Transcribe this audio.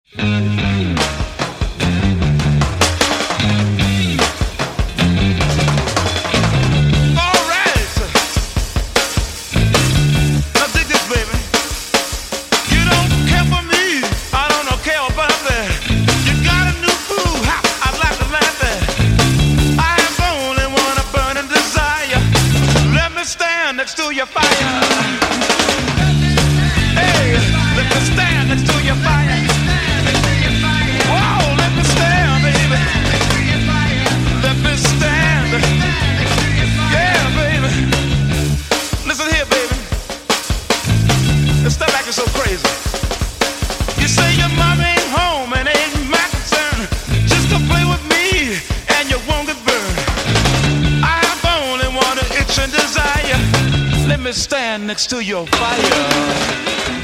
Next to your fire. Hey, let me stand next to your fire. Whoa, let me stand, baby. Let me stand. Yeah, baby. Listen here, baby. Stop acting so crazy. You say your mom ain't home and ain't my concern. Just to play with me and you won't get burned. I've only one itch and desire. Let me stand next to your fire.